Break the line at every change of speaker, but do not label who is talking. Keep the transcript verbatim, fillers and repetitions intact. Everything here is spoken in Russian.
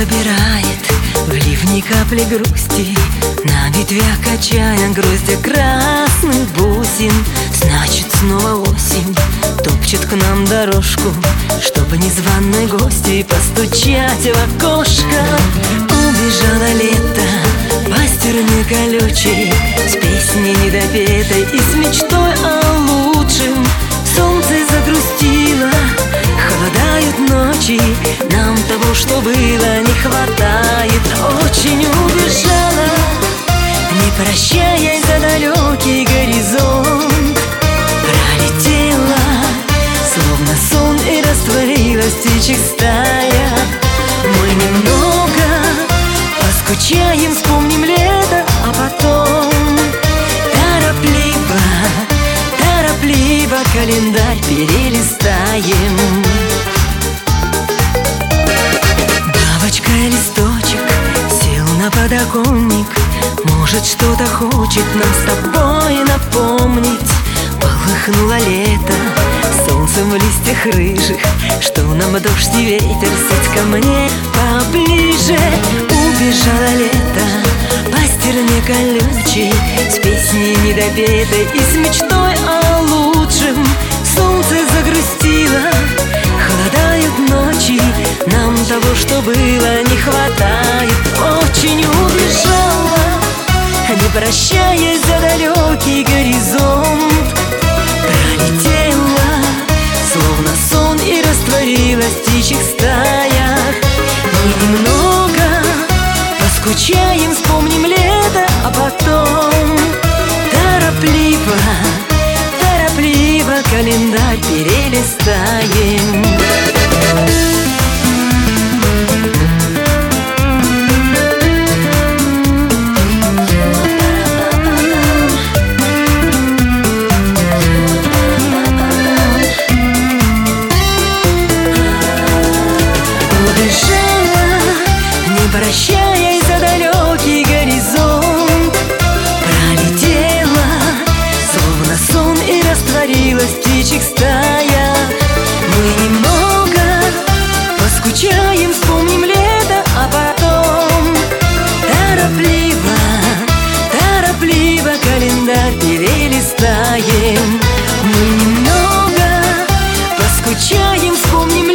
собирает в ливни капли грусти, на ветвях качая гроздья красных бусин. Значит, снова осень топчет к нам дорожку, чтобы незваной гости постучать в окошко. Убежало лето по стене колючей, с песней недопетой и с мечтой о лучшем. Солнце загрустило, холодают ночи, нам того, что было, не хватает. Очень убежала, не прощаясь, за далекий горизонт. Пролетела, словно сон, и растворилась птичьих стая. Мы немного поскучаем, вспомним лето, а потом торопливо, торопливо календарь перелистаем. Листочек сел на подоконник, может, что-то хочет нам с тобой напомнить. Полыхнуло лето солнцем в листьях рыжих, что нам дождь и ветер, сядь ко мне поближе. Убежало лето по стерне колючей, с песней недопетой и с мечтой о лучшем. Солнце загрустило, холодают ночи, нам того, что было, не хватает. Очень убежала, не прощаясь, за далекий горизонт. Пролетела, словно сон, и растворилась в птичьих стаях. Мы немного поскучаем, вспомним лето, а потом торопливо, торопливо календарь перелистаем. Прощаясь, за далекий горизонт. Пролетела, словно сон, и растворилась в птичьих стаях. Мы немного поскучаем, вспомним лето, а потом торопливо, торопливо календарь перелистаем. Мы немного поскучаем, вспомним